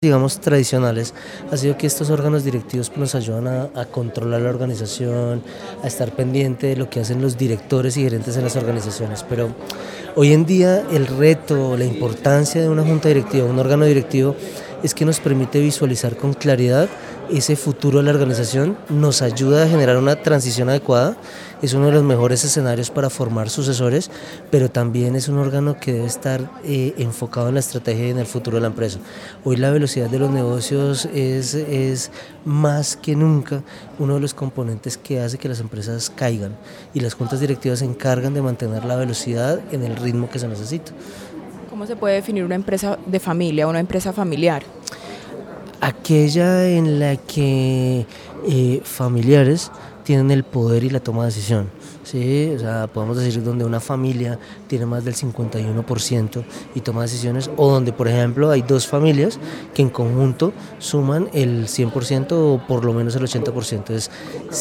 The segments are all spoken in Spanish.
digamos, tradicionales, ha sido que estos órganos directivos pues, nos ayudan a controlar la organización, a estar pendiente de lo que hacen los directores y gerentes en las organizaciones. Pero hoy en día el reto, la importancia de una junta directiva, un órgano directivo, es que nos permite visualizar con claridad ese futuro de la organización, nos ayuda a generar una transición adecuada, es uno de los mejores escenarios para formar sucesores, pero también es un órgano que debe estar enfocado en la estrategia y en el futuro de la empresa. Hoy la velocidad de los negocios es más que nunca uno de los componentes que hace que las empresas caigan, y las juntas directivas se encargan de mantener la velocidad en el ritmo que se necesita. ¿Cómo se puede definir una empresa de familia, una empresa familiar? Aquella en la que familiares tienen el poder y la toma de decisión, ¿sí? O sea, podemos decir donde una familia tiene más del 51% y toma decisiones, o donde, por ejemplo, hay dos familias que en conjunto suman el 100% o por lo menos el 80%. Entonces,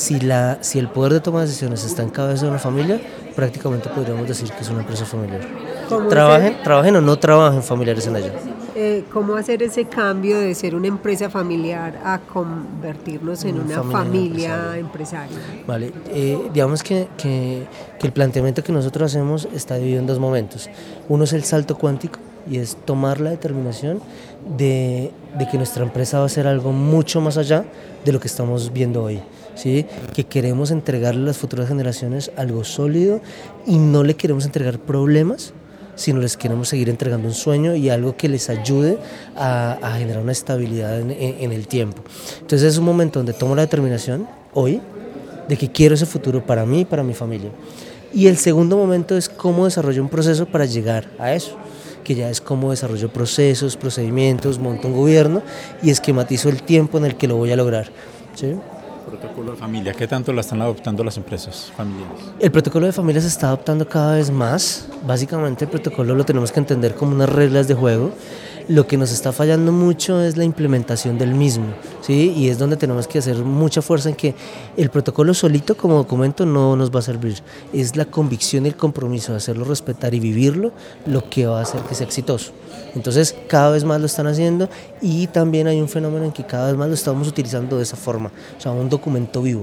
si el poder de toma de decisiones está en cabeza de una familia, prácticamente podríamos decir que es una empresa familiar. Trabajen o no trabajen familiares en ella. ¿Cómo hacer ese cambio de ser una empresa familiar a convertirnos en una familia empresaria? Vale, digamos que el planteamiento que nosotros hacemos está dividido en dos momentos. Uno es el salto cuántico, y es tomar la determinación de que nuestra empresa va a ser algo mucho más allá de lo que estamos viendo hoy, ¿sí? Que queremos entregarle a las futuras generaciones algo sólido y no le queremos entregar problemas, sino les queremos seguir entregando un sueño y algo que les ayude a generar una estabilidad en el tiempo. Entonces es un momento donde tomo la determinación hoy de que quiero ese futuro para mí y para mi familia. Y el segundo momento es cómo desarrollo un proceso para llegar a eso, que ya es cómo desarrollo procesos, procedimientos, monto un gobierno y esquematizo el tiempo en el que lo voy a lograr, ¿sí? Protocolo de familia, ¿qué tanto la están adoptando las empresas familiares? El protocolo de familia se está adoptando cada vez más. Básicamente el protocolo lo tenemos que entender como unas reglas de juego. Lo que nos está fallando mucho es la implementación del mismo, ¿sí? Y es donde tenemos que hacer mucha fuerza en que el protocolo solito como documento no nos va a servir. Es la convicción y el compromiso de hacerlo respetar y vivirlo lo que va a hacer que sea exitoso. Entonces cada vez más lo están haciendo, y también hay un fenómeno en que cada vez más lo estamos utilizando de esa forma, o sea, un documento vivo.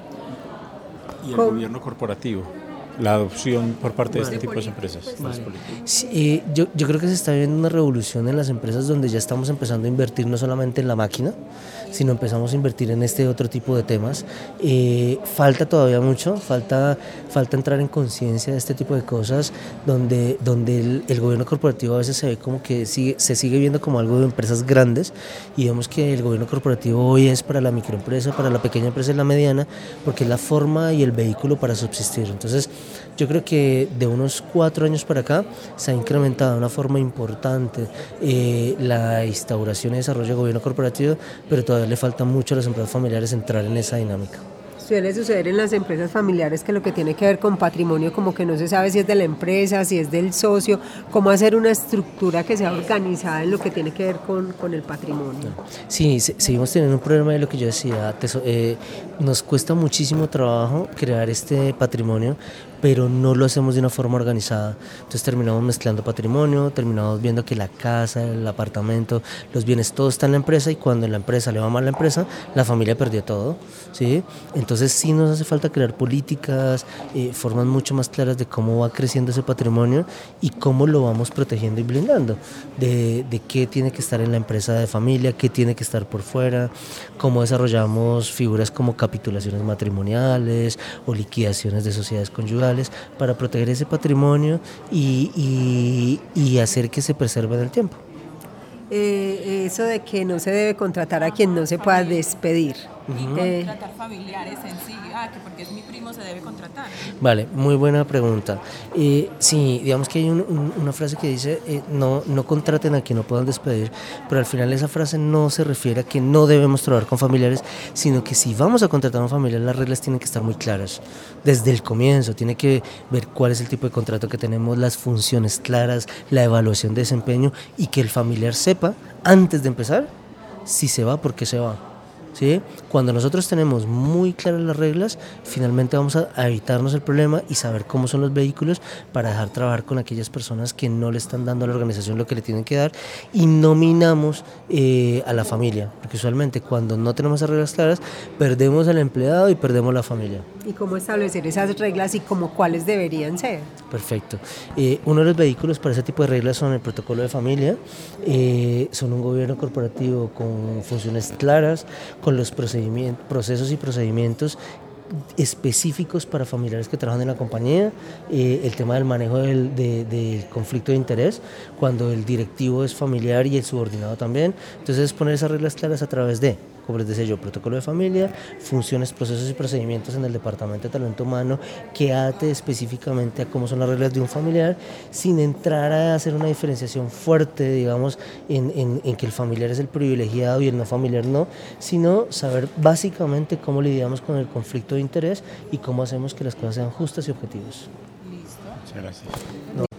¿Y el gobierno corporativo? La adopción por parte de este tipo de empresas. Sí, yo creo que se está viendo una revolución en las empresas donde ya estamos empezando a invertir no solamente en la máquina, sino empezamos a invertir en este otro tipo de temas. Falta todavía mucho, falta entrar en conciencia de este tipo de cosas, donde el gobierno corporativo a veces se ve como que se sigue viendo como algo de empresas grandes, y vemos que el gobierno corporativo hoy es para la microempresa, para la pequeña empresa y la mediana, porque es la forma y el vehículo para subsistir. Entonces, yo creo que de unos 4 años para acá se ha incrementado de una forma importante la instauración y desarrollo del gobierno corporativo, pero todavía le falta mucho a las empresas familiares entrar en esa dinámica. Suele suceder en las empresas familiares que lo que tiene que ver con patrimonio, como que no se sabe si es de la empresa, si es del socio, cómo hacer una estructura que sea organizada en lo que tiene que ver con el patrimonio. Sí, seguimos teniendo un problema de lo que yo decía, nos cuesta muchísimo trabajo crear este patrimonio, pero no lo hacemos de una forma organizada. Entonces terminamos mezclando patrimonio, terminamos viendo que la casa, el apartamento, los bienes, todo está en la empresa, y cuando en la empresa le va mal la empresa, la familia perdió todo, ¿sí? Entonces sí nos hace falta crear políticas, formas mucho más claras de cómo va creciendo ese patrimonio y cómo lo vamos protegiendo y blindando, de qué tiene que estar en la empresa de familia, qué tiene que estar por fuera, cómo desarrollamos figuras como capitulaciones matrimoniales o liquidaciones de sociedades conyugales, para proteger ese patrimonio y hacer que se preserve en el tiempo. Eso de que no se debe contratar a quien no se pueda despedir. Contratar familiares en sí, que porque es mi primo se debe contratar. Vale, muy buena pregunta. Sí, digamos que hay una frase que dice no contraten a quien no puedan despedir, pero al final esa frase no se refiere a que no debemos trabajar con familiares, sino que si vamos a contratar a un familiar, las reglas tienen que estar muy claras desde el comienzo. Tiene que ver cuál es el tipo de contrato que tenemos, las funciones claras, la evaluación de desempeño, y que el familiar sepa antes de empezar si se va, por qué se va. ¿sí? Cuando nosotros tenemos muy claras las reglas, finalmente vamos a evitarnos el problema y saber cómo son los vehículos para dejar trabajar con aquellas personas que no le están dando a la organización lo que le tienen que dar, y nominamos a la familia, porque usualmente cuando no tenemos esas reglas claras perdemos al empleado y perdemos la familia. ¿Y cómo establecer esas reglas y como cuáles deberían ser? Perfecto. Uno de los vehículos para ese tipo de reglas son el protocolo de familia, son un gobierno corporativo con funciones claras, con los procesos y procedimientos específicos para familiares que trabajan en la compañía, el tema del manejo del conflicto de interés, cuando el directivo es familiar y el subordinado también. Entonces, poner esas reglas claras a través de, como les decía yo, protocolo de familia, funciones, procesos y procedimientos en el departamento de talento humano que ate específicamente a cómo son las reglas de un familiar, sin entrar a hacer una diferenciación fuerte, digamos, en que el familiar es el privilegiado y el no familiar no, sino saber básicamente cómo lidiamos con el conflicto de interés y cómo hacemos que las cosas sean justas y objetivas. Listo. Muchas gracias. No.